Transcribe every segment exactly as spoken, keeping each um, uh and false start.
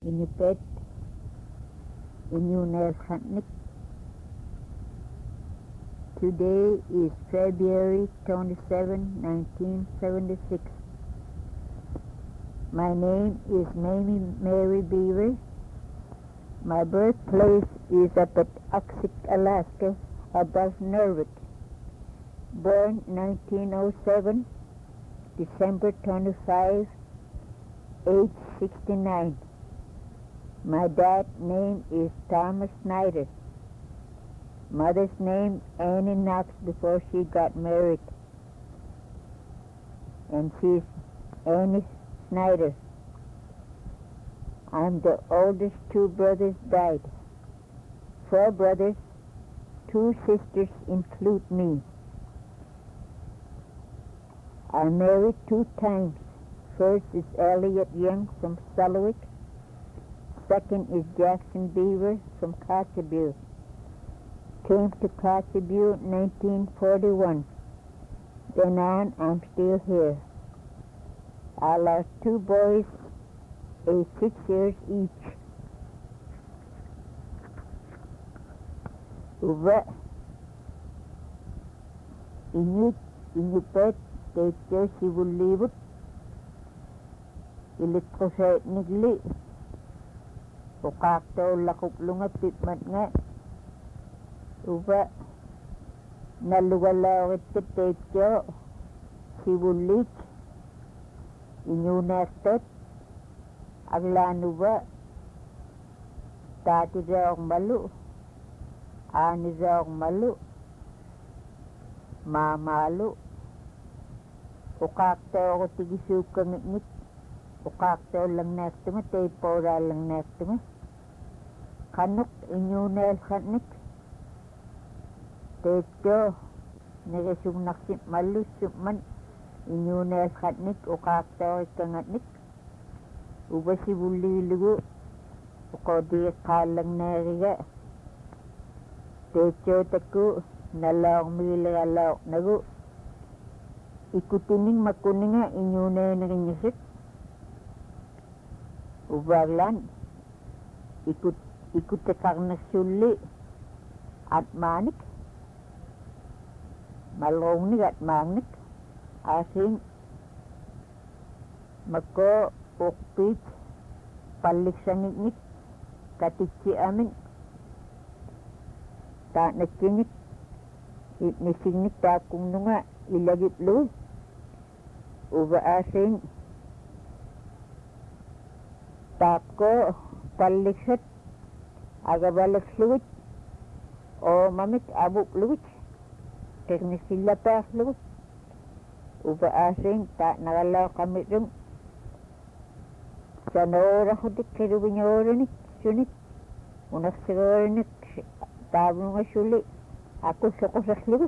Inipet Inunel Khatnik. Today is February twenty-seventh, nineteen seventy-six. My name is Mamie Mary Beaver. My birthplace is up at Oxik, Alaska, above Norwich. Born nineteen oh seven, December twenty-fifth, age sixty-nine. My dad's name is Thomas Snyder. Mother's name Annie Knox before she got married. And she's Annie Snyder. I'm the oldest. Two brothers died. Four brothers, two sisters include me. I married two times. First is Elliot Young from Sullivan. Second is Jackson Beaver from Kotzebue. Came to Kotzebue in nineteen forty-one. Then on, I'm still here. I lost two boys, aged six years each. Uva Inuit Inupet Teacher Sivulivut Ilikosait Nigli Ukakto Lakuklunga Pitmat nga Uva Nalugalawit ka Teacher Sivulit Inyunastot Aglanuba Tati Raok Malu Ani Raok Malu Mamalu Ukakto ako tigisuka ngit Ukakto lang nektunga Tepora lang nektunga Kanuk inyunel khanik Techo Negesung naksit malu Sukman inyunel khanik Ukakto ikangatnik Uba si bulilugu Ukodi kalang neriga Techo taku Nalawang milalawak nagu Ikutuning makuninga inyunel narinyasik Ubaglan Ikut Ikut karena suli at manik malong ni at manik asing mako okpit palik sangit katici amin tak nakinik it nisingnik takung nunga ilagip lu uba asing tapko paliksat agabalik luwit o mamit abuk luwit teknik sila pa luwit uba asing tak nakalaw kami rin sa naora ko dik kiruwin niya ora nik sunit unak siguro nik tabo nga suli ako sa kusas luwit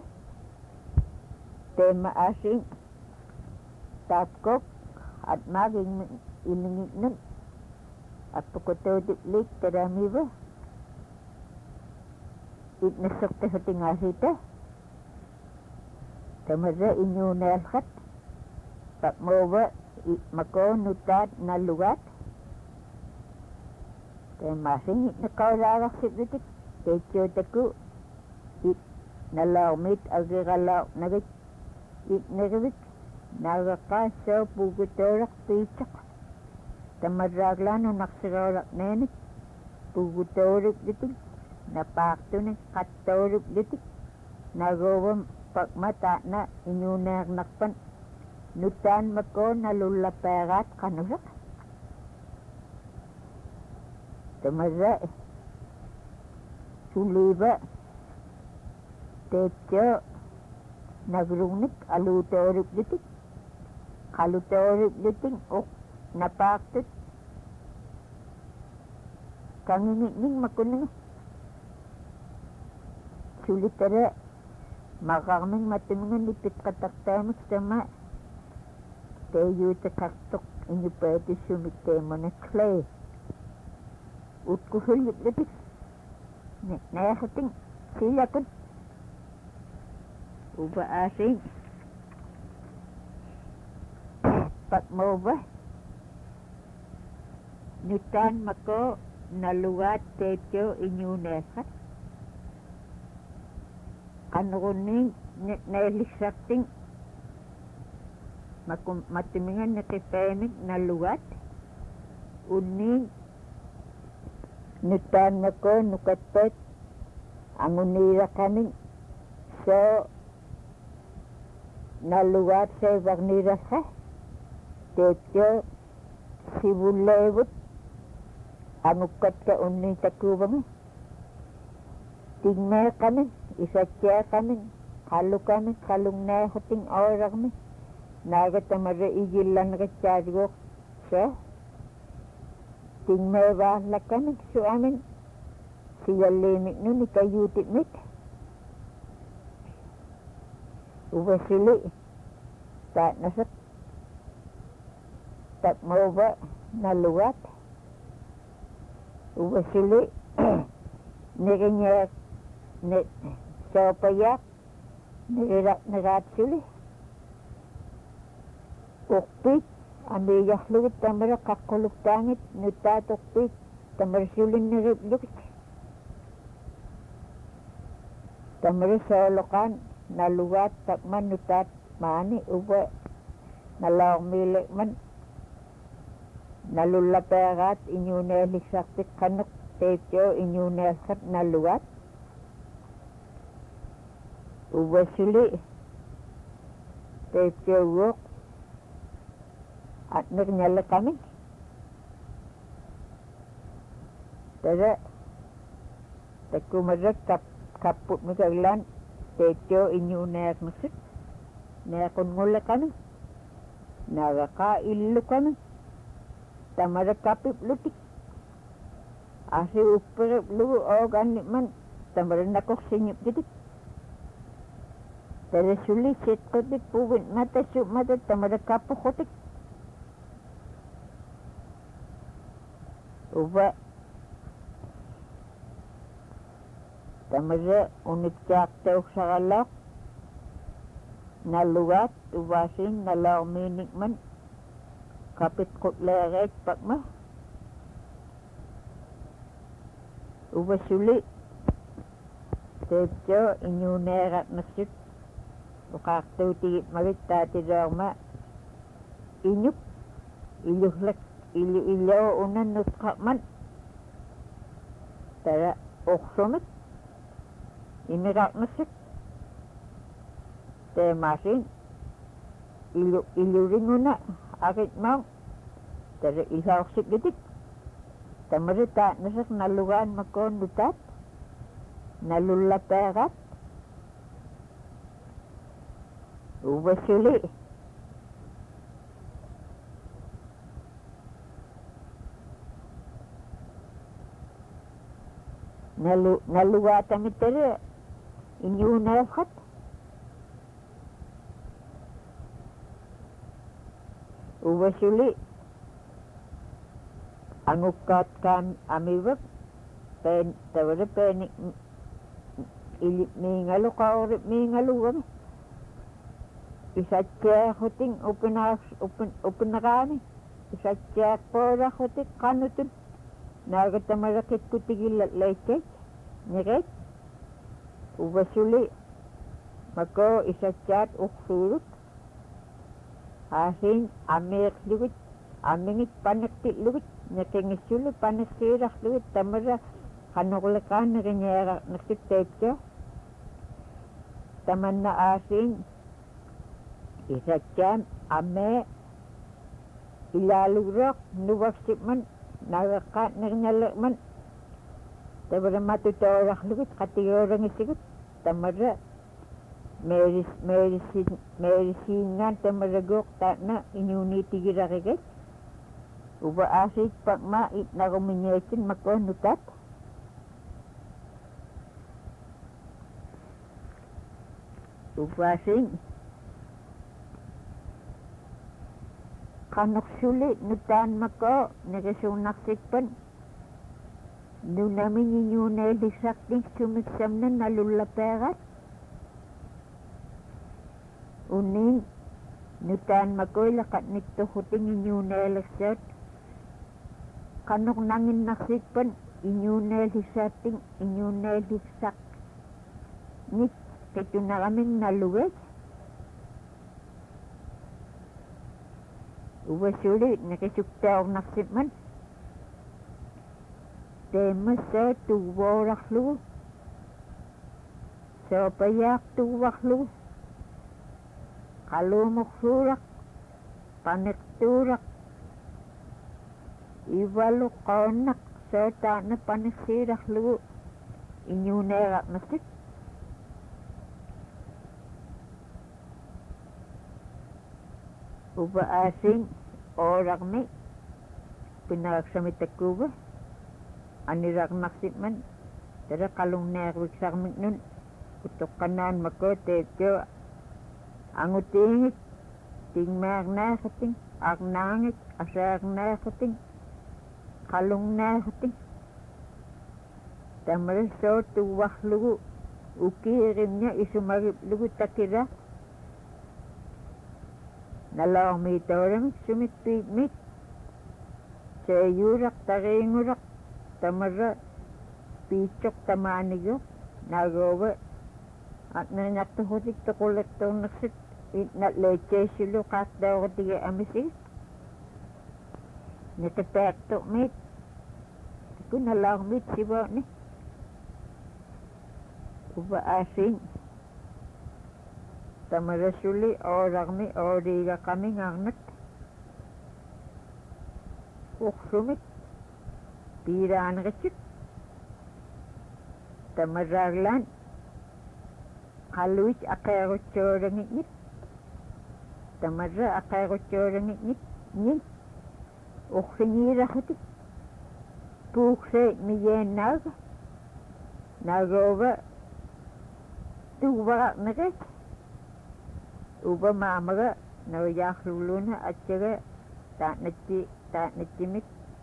tema asing tapkok at maging ilingit nun at pagkotodit lik tarami ba it nasakta sa tingasita tamaza inyo nalkat pak mo ba mako nutat na lugat kaya masing it nakawararak sipitik techo taku it nalawmit agigalaw nagit it nagit nagakasaw pugutorak pichak tamaraglan ang naksirarak nenik pugutorak ditik napakto ng katorip ditik nagawang pagmata na inyunak nakpan nutan mako nalulaperat kanusak tamaza suliba techo nagrungnik alutorip ditik kalutorip ditik o napaktot kanginging makuning sulit tara makaming matimungan lipit kataktamik sama tayo takaktok inyo pwede sumitemo na clay utkuhul lipit nayakating sila kun uba asing pat mo ba Nutan mako naluat tepyo inyunesat. Anuruning nelisakting matimingan nakipenik naluat. Uning nutan mako nukatpet ang unira kaming so naluat sa wagnira sa tepyo sibulewut ang ukat ka uning takubang tingme kami isatya kami kalu kami kalung na huting ora kami nagatamara igilan katsargo so tingme wala kami so amin siya limik nun ikayutik mit ubasili tak nasak tak mau ba naluat ubasili nirinya ni sopayak nirak nirat sili ukpit ambiyak luit tamara kakuluk tangit nutat ukpit tamara sulin nirip luit tamara solokan naluat takman nutat mani uba nalaw milik man nalulaperat inyunelik saktik kanuk tepyo inyunelkat naluat uba suli tepyo wok at nagnyala kami tada takumarak kap kaput magaglan tepyo inyunek nasik nekon ngula kami nagakailu kami tamara kapip lutik asi upirip lu o ganit man tamara nakok sinyip didik tada suli sit kotik puwin mata sup mata tamara kapuk kotik uba tamara unit jak teo sakalak naluat ubasin nalaw minik man kapit kutleret pakma ubasuli tepyo inyunerat nasip ukaktu tigit marit tati dogma inyuk iluhlek ilu ilaw unan nutkakman tara oksomit imirak nasip te masin ilu iluring una akit mau tara ilawsik gitik tamarita nasak nalugan makon dutat nalulaperat ubasuli nalu naluwata mitara inyunafat ubasuli angukat kan amiwak pen tawara pen ilip mingalu kaurip mingalu kami isatya huting upenas upen upenakani isatya pora hutik kanutun nagatamalakit kutigil lecek nyeret ubasuli mako isatyat uksurut asin amir luwit amingit panaktit luwit nyakengisuli panakirah luwit tamara kanukulakan naganyera nakitepyo taman na asin isatyan ame ilalurok nuwaksip man nagakat naganyalak man tamara matutorak luwit katiyorang isigut tamara meris merisin merisingan tamaragok ta na inyuniti girakikit uba asit pakma it na kuminyesin makonutat uba asin kanok sulit nutan mako nagasunak sikpan doon namin inyunay lisakting sumiksam na nalulaperat uning nutan makoy lakat nito huting inyunay lisat kanok nangin nasikpan inyunel hisating inyunel hisak nit ketu na kaming naluwet uwa sulit nakisuktaw naksipman tema sa tuwarak lu sa payak tuwak lu kalumok surak panik turak iwalu konak sa na panik sirak lu inyunerak nasik uba asing orak mi pinagsamit akuba anirak naksipman tara kalung nerwik sakmik nun utok kanan makote jo angutingit ting mag nakating ak nangit asak nakating kalung nakating tamar so tuwak lugu ukirim niya isumarip lugu takira nalawang may torang sumit-pigmit sa yurak taringurak tamara pichok tamanigo nagawa at nanatuhutik to kolektor naksit na leche silo kat daw tiga amisik natapekto mit ko nalang mit siba ni uba asing tamara suli orak mi origa kami ngangat uksumit piraan kacit tamaraglan kaluit akero chorang ngit tamarra akero chorang ngit ngit uksinira khatik pukse miyen nag nagoba tuwa nage uba mamaga no yahluluna atchaga ta natti ta nattimit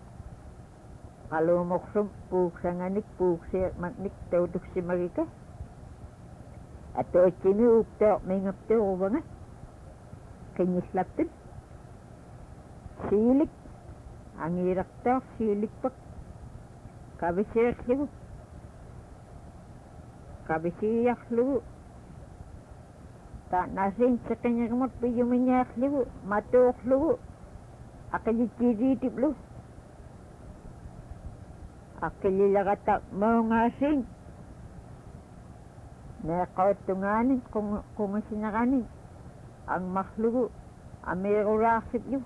kalau moksum puksanganik pukse magnik tawduk si magika ato chimi ukta mingapte ubanga kinyislaptin silik angirakta silik pak kabisiyak libu kabisiyak libu tak nasing sakanya kamot piyuminyak libu matuk libu akajititip libu akililagatak mau ngasing na kautunganin kung kung sinakanin ang maklugo amero rakip yu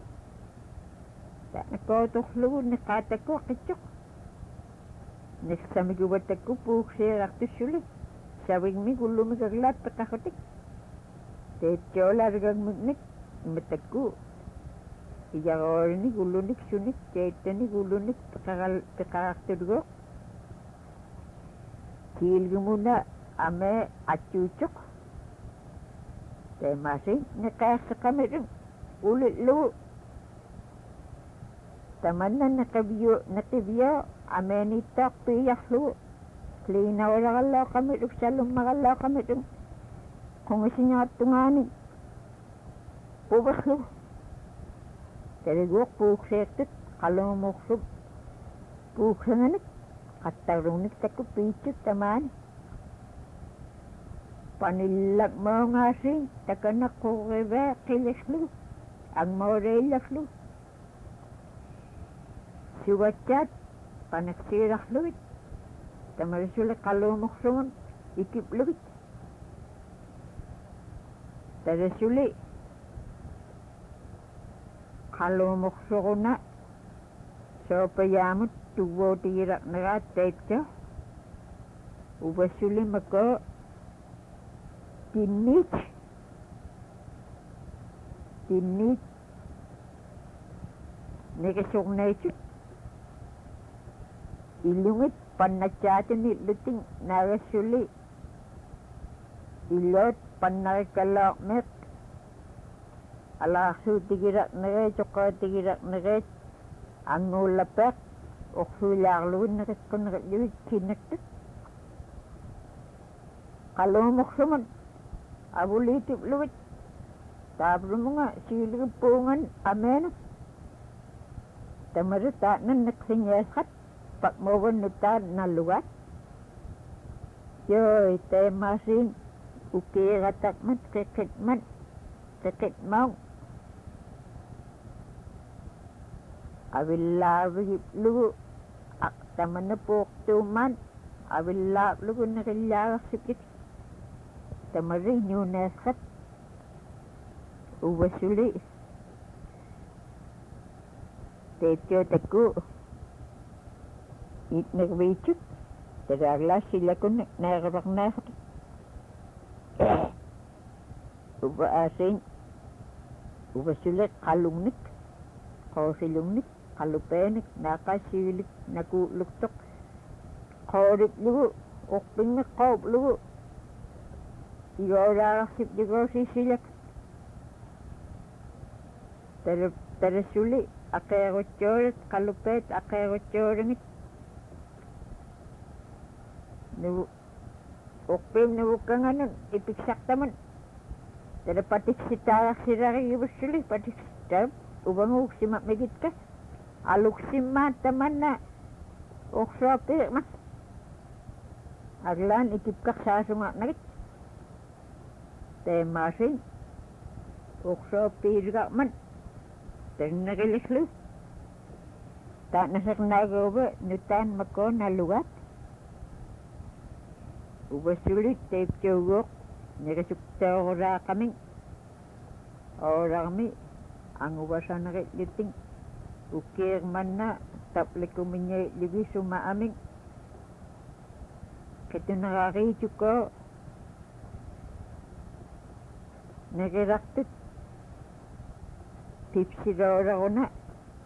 tak nakautok lugo nakatako kitsok naksamigubatak ko pukse rakto suli sawing mi gulumi kaglat patakotik tetyola rigag magnik matagko iyagorini gulunik sunik cetani gulunik pekakakturgo kilgumuna ame acucuk temasing nakasa kami rin ulit lu tamanan nakabiyo nakabiyo ame nitak piyak lu klina wala kala kami rin salong makala kami rin kung isinyatungani pubas lu Terigok puksetit kalau moksub puksanganik katarungnik taku picut taman panilak mau ngasing takanak ko reba kilis lu ang morelak lu siwachat panaksirak lu tamarisulat kalau moksubon ikip lu tarisuli kalau moksogona so payamut tuwo tirak nagat taipcha ubasuli mako tinich tinich nekasok na ichut ilungit panachatin iluting nagasuli ilot panakalak met alasu tigirak nere cokot tigirak nere angulapek oksular luin nere kon nere jadi kinektet kalau moksuman abulitip luit tabru mga silig pungan amen tamarita nan naksinyahat pakmawan nuta na lugar yo te masin ukiratak mat kekit mat kekit mau awillawi lu ak tamana pok tuman awilla lu nakilla sikit tamari nyunasat uwasuli tetyo taku it nagwichuk tagagla sila kun nagarak na uba asin uwasuli kalungnik kausilungnik kalupenik nakasilik nakuluktok kaurik lu okping na kaup lu igora sip igora sisilak tere tere suli akero choret kalupet akero chorengit nu okping nu kanganan ipiksak taman tere patik sitara sirari ibusuli patik sitar ubang uksimat megit ka aluk simat taman na oksapir mas aglan ikipkak sa sunga nagit te masin oksapir ka man ten nagilislu tak nasak nagoba nutan mako na lugat ubasulit te pjogok nagasukta ora kaming ora kami ang ubasa nakiliting ukir man na taplik kuminya libi suma aming kito nakakiju ko nagiraktit pipsira ora ko na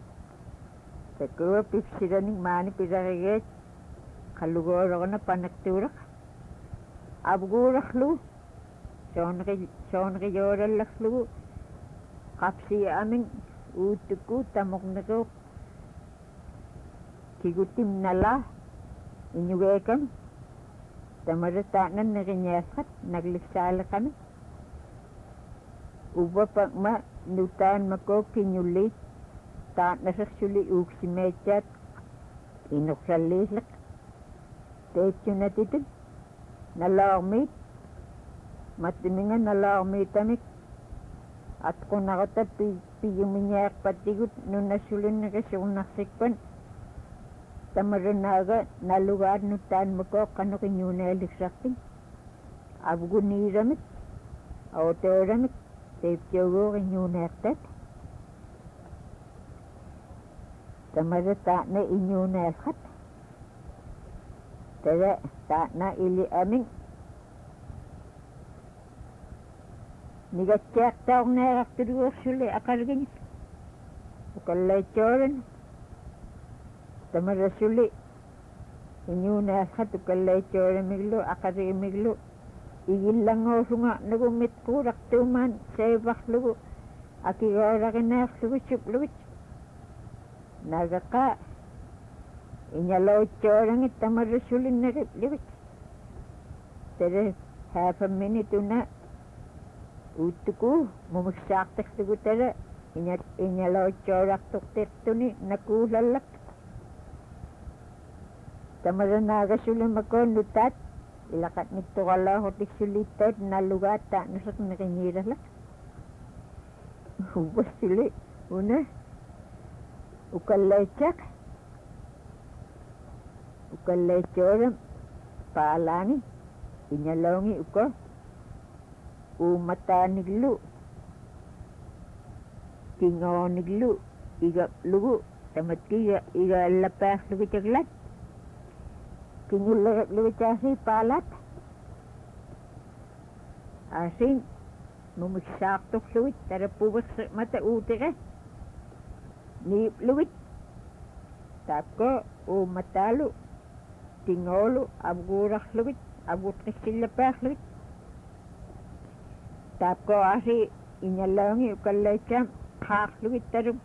tako pipsira ning mani pirakiget kalugora ko na panakturak abgurak lu sonaki sonaki yoral lak lu kapsi aming utuku tamok nako kigutim nala inyugekan tamaratanan nakinyasat nagliksala kami uba pagma nutan mako kinyulit ta nasaksuli uksimechat inuksalislak techo natitid nalawmit matimingan nalawmit amik at kung nakata piyuminyak patigut nung nasulun na kasyong naksikpan tamaranaga na lugar nutan mo ko kano kinyuna eliksakin abgo niramit autoramit tepyogo kinyuna ektet tamarata na inyuna elkat tada ta na ili aming nigatyak taong nakakturuwa suli akargin ukalay choran tamara suli inyo nakat ukalay choran miglo akari miglo igilang o sunga nagumit kurak tuman sebak lugo akigora kinak lugo chup lugo nagaka inyalaw choran it tamara suli nagit lugo tere half a minute na utuku mumusaktak sigutara inya inyalaw chorak tuktik tuni nakulalak tamara nagasulim ako nutat ilakat nito kala hotik sulitat na lugata nasak nakinyiralak ubos sili una ukalecak ukalechoram paalani inyalawngi uko umata niglu tingaw niglu iga lugu tamat kiga iga lapas lugu caglat kinyul lugu casi palat asin mumusaktok lugu tarapubas mata utike ni lugu tapko umatalu tingolu abgurak lugu abgut kislapas lugu tapko asi inyalangi ukalecham khak luwit tarum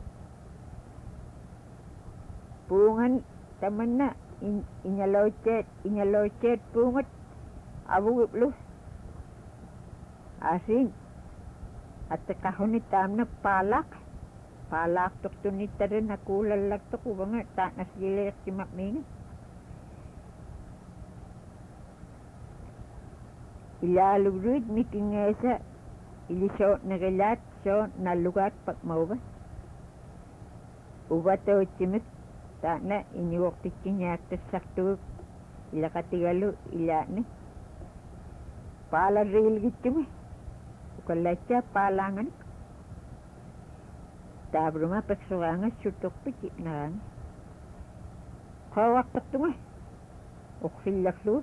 pungan tamanna inyalochet inyalochet pungat abugup lu asin at kahon tamna palak paalaaqtortuni tarin hakuulallartoq uvanga taanasgileertimaq ilaaluruit mikingeesa ilisootnerilaat soo nallugaat pakmauva uvatautimik taana iniuortikkinyaaktassartuguk ilaqatigalu ilaani paalariilgittumi ukallaatsaa paalaanganik taabruma peksoraanga sutorpik itnaraanga qawaqtartunga uqsillaklugu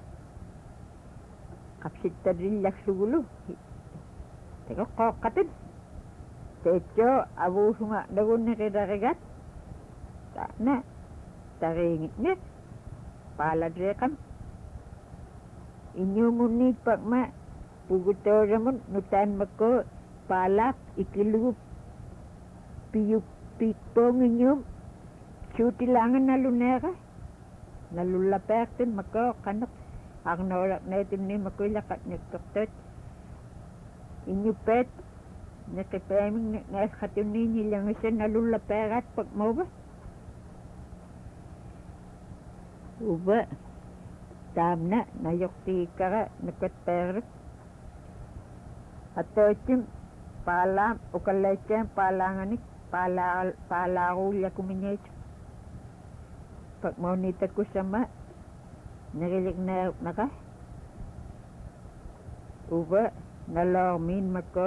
qapsittarillarlugulu teka qoqqatin teetso avuusunga nagunneqilarigat taana tariingitne paaladreeqam inyumunniit pakma pugutooramun nutaanmakko paalaaq ikilugu piyu pikpoonginyum suutilaanga naluneeqa nalullapeertin makko qaneq arnooraqneetunni makuilaqatniktortot inyuppeet neqipeemik neqatunni nilangisa nalullapeegaat pakmauva uva taamna nayortigikkara nakatpeeruk atootim paalaam ukallaitsaam paalaanganik paalaa paalaaruullakumiñaitu pakmaunitakkusama nagiliknaarupnaqa uva naloormiin makko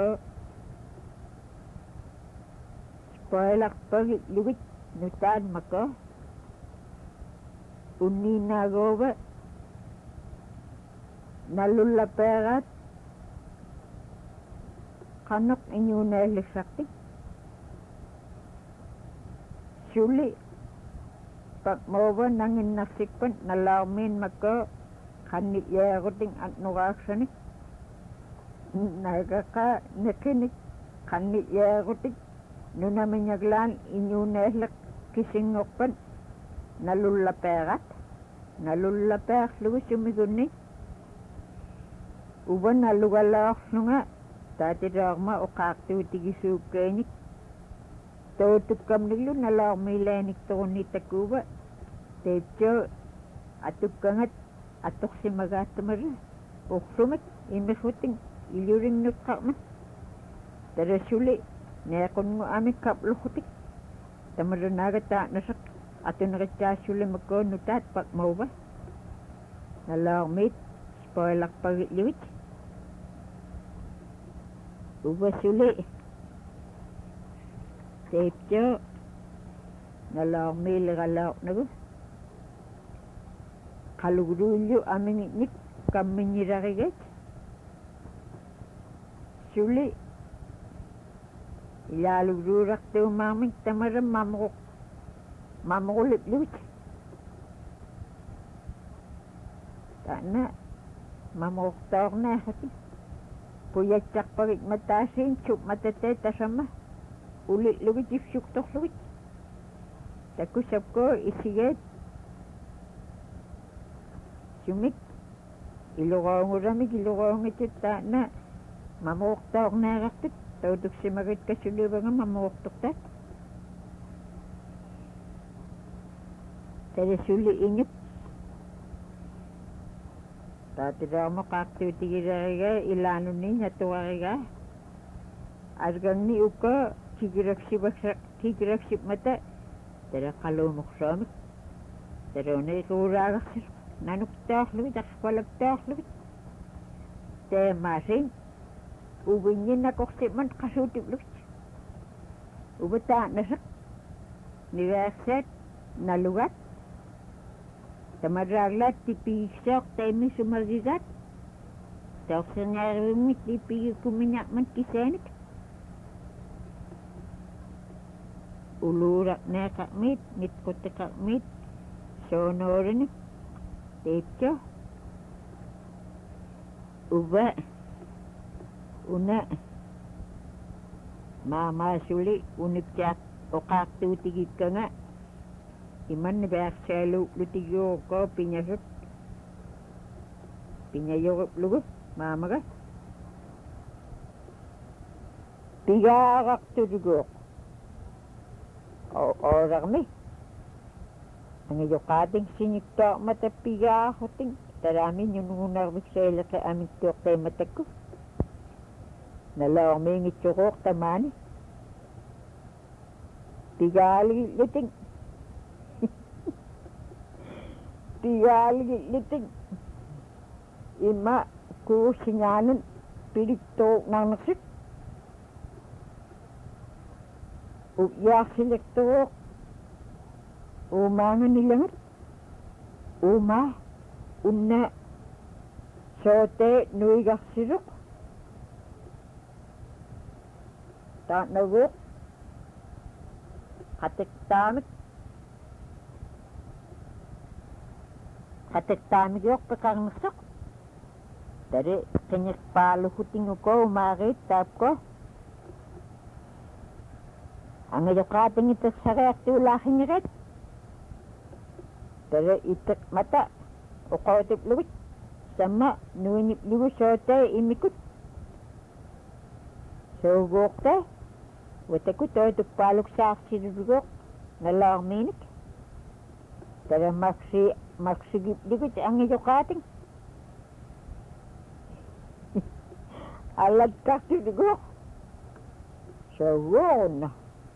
spoilarpagit lugit nutaan makko unniinaagoova nalullapeegaat qaneq iñuunaallissartik suli pakmauva nanginnarsikpan nalaarmiin makko qanni'yaarutin atnuraaksanik nagaqa neqinik qanni'yaarutik nunamiñaglaan iñuunaallaq kisingorpan nalullapeegat nalullapeerlugu sumigunni uva nalugalaorlunga taatiraarma uqaartuutigisuukkainik tootukkamniglu nalaormiilaaniktorunnitakkuuva teetso atukkangat atorsimagaattamara uqsumik imirrutin ilurinnuqqarma tarasuli neequngu amik kapluqutik tamaranaaga taanasaq atuneritsaasuli makko nutaat pakmauva nalaormiit spoilarpagitluit uva suli teetso nalaormiilegalaornagu qaluguruullu amingitnik kammiñirarigat suli ilaaluguruurartuumaarmik tamaram mamruq mamrullipluit taana mamruqtaornaaqati puyatsarpagit mataasiin sup matatee tasama ulilugit ifsuktorlugit takusapko isigeet sumik iluqoonguramik iluqoongitut taana mamruqtaornaaqartut tautuksimagit kasuluvanga mamruqtortaat talasuli iñup taatiraarma qaartuutigirariga ilaanunni natuariga arganni ukka kigiraksibaksa kigiraksibmata tara qaluunuqsaamik tarone kuuraagarsir nanuktaarlugit aqpalaktaarlugit teemaasin uvinñinnakorsiman qasuutiplugit uvataanasaq nigaaksaat nalugat tamarraaglaat tipigisoq taimisumargigaat taorsangaarivimik tipigikumiñaqman kisaanik uluuraqneeqaqmiit mitqutiqaqmiit soonoorini teetso uva una maamaasuli unikcaaq oqaartuutigikkanga imanni bearsaaluuplutigiuuqqoo piñasut piñayoruqlugu maamaga pigaaqartuliguuq orang mi. Ang iyo kating sinikto matapiga hoting. Taramin yung nunar bisela ka amin to kay matako. Nalaw mi ngitsukok tamani. Tigali liting. Tigali liting. Ima ku sinyanan pilito nang naksik. Uyak silekto. Umangan nilangat. Uma. Una. Sote nuigak siruk. Tak naguk. Katik tamik. Katik tamik yok pekang nasak. Dari kenyak palu huting ko umarit tap ko. Ang iyo kating ito sa reakti ulaking ret. Dari itak mata. O kautip luwit. Sama nuinip liwo sote imikut. So gok te. Wate ko to ito paluk sa aksirugok. Nalang minik. Dari maksi maksigip likut ang iyo kating. Alag kakirugok. So ron.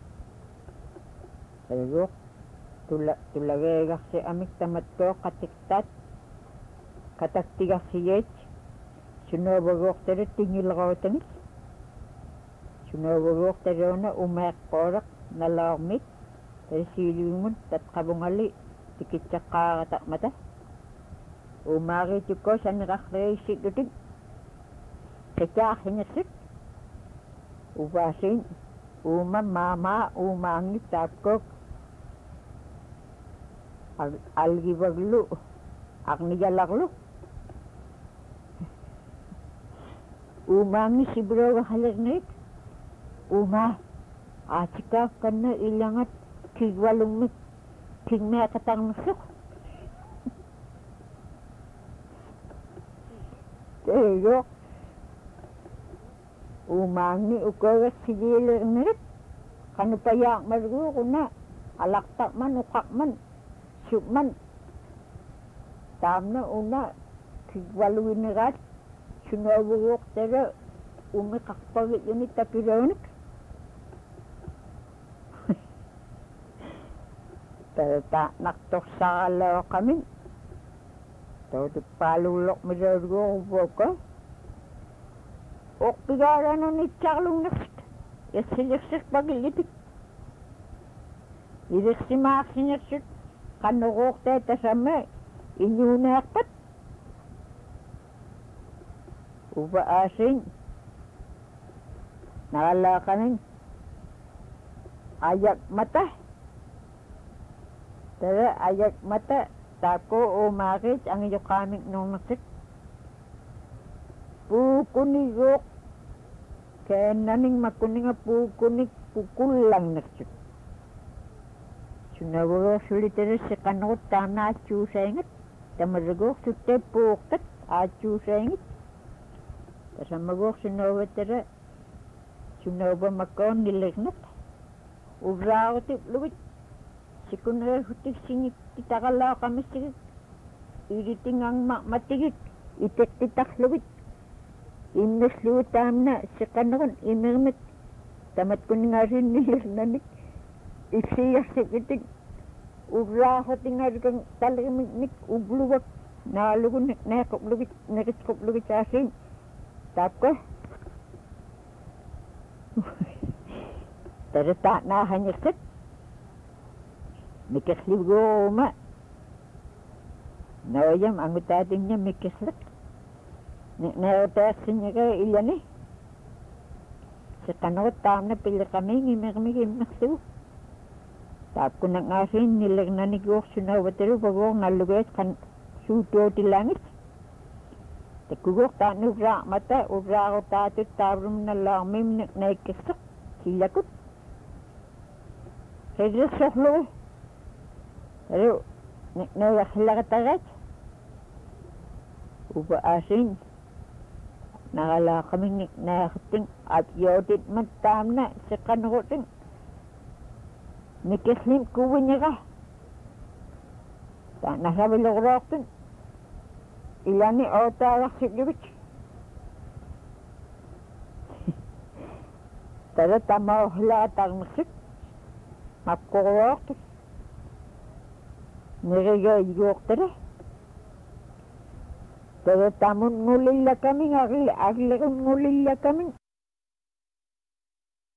Ayok, tula tulagay si amik tamat ko katiktat, kataktigas si yech, sunobagok tero tingil ko tanis, sunobagok tero na umak korak na lamit, tero silingon tat kabungali, tikit tsaka katak mata, umakit ko sa nakakreisik dutin, kaya hinasik, ubasin, uma mama umangit tapkok, algibaglu aknigalaklu umangi si bro halernik uma atika kana ilangat kigwalungmit kigme katang masuk teyo umangi ukawas si halernik kanu payak margu kuna alaktak man ukak man Syukman tamna una kigwaluin rat sunawuk tera umi kakpagit yun itapironik pero ta naktok sa alaw kami tao di palulok mirargo ko ok pigara na ni chaklong naksik yasiliksik pagilitik iriksi maksinaksik kanukok te tasame inyunakpat upa asing nakalakanin ayak mata tara ayak mata tako umakit ang iyo kaming nung naksit pukunigok kaya naning makuning pukunig pukulang naksit sunawag sulitere si kanot tama achu sengit tamaragok sutte puktat achu sengit tasamagok sunawag tere sunawag makon nilegnat ubrao tip luwit sikunre hutik singit titakala kami sigit iriting ang matigit itek titak luwit imnes luwit tamna si kanot imirmit tamat kuning arin nilegnanik isiyak sikitik ubraho tingar kang talimik ubluwak nalugun nekop lugit nekop lugit asin tapko terta na hanya set mikesliw goma nawayam ang utating niya mikeslik naotasin niya kaya ilan eh sa kanot tam na pila kami ngimik-ngimik naksiw tap ko nang asin nilag na nigok sunawatero bagong nalugay kan suto ti langit tekugok ta nugra mata ugra ko tato tabrum na lamim na ikesak silakot hedres soklo pero nayaklakatagat upa asin nakala kami nakating at yotit man tam na sa kanukoting Nikislim kuwiniga. Nasavilogorooqtun ilani ootaagarsikivik. Tada tamauhlaatarnersik makkorooqtut niriga iguuqtara. Tada tamun ngulillakamin agli agligun ngulillakamin